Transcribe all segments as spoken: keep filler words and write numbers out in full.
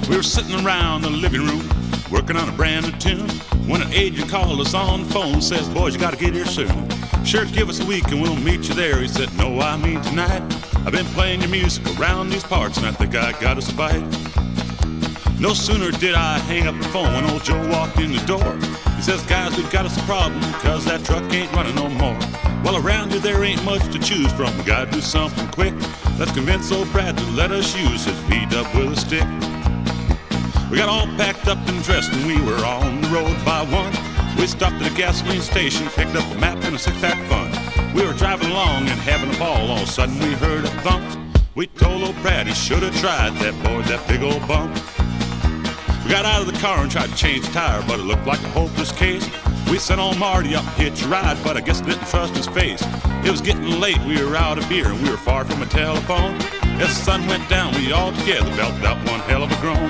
We were sitting around the living room, working on a brand new tune, when an agent called us on the phone, says, boys, you gotta get here soon. Sure, give us a week and we'll meet you there. He said, no, I mean tonight. I've been playing your music around these parts and I think I got us a bite. No sooner did I hang up the phone when old Joe walked in the door. He says, guys, we've got us a problem, cause that truck ain't running no more. Well, around here there ain't much to choose from. We gotta do something quick. Let's convince old Brad to let us use his V-dub with a stick. We got all packed up and dressed and we were on the road by one. We stopped at a gasoline station, picked up a map and a six-pack fun. We were driving along and having a ball. All of a sudden we heard a thump. We told old Brad he should have tried that boy, that big old bump. We got out of the car and tried to change the tire, but it looked like a hopeless case. We sent old Marty up to hitch a ride, but I guess didn't trust his face. It was getting late, we were out of beer, and we were far from a telephone. As the sun went down, we all together belted out one hell of a groan.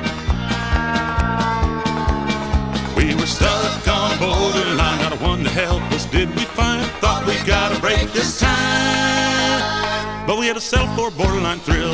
We were stuck on a borderline, not a one to help us did we find. Thought we got a break this time, but we had to settle for a borderline thrill.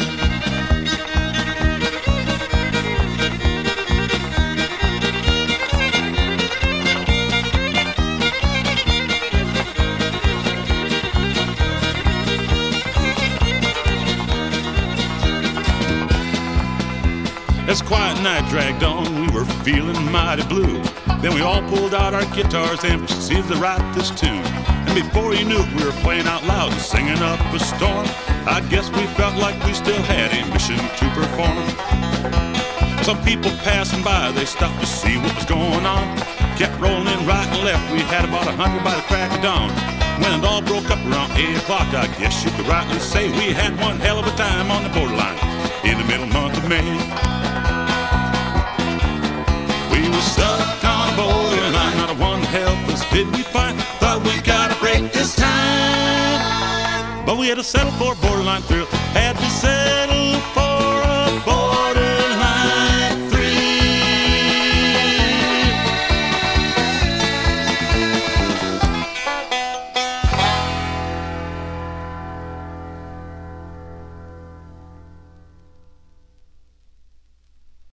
As quiet night dragged on, we were feeling mighty blue. Then we all pulled out our guitars and proceeded to write this tune. And before you knew it, we were playing out loud and singing up a storm. I guess we felt like we still had a mission to perform. Some people passing by, they stopped to see what was going on. Kept rolling in right and left, we had about a hundred by the crack of dawn. When it all broke up around eight o'clock, I guess you could rightly say we had one hell of a time on the borderline in the middle month of May. We were stuck on a borderline, not a one to help us did we find. Thought we got a break this time, but we had to settle for a borderline thrill. Had to settle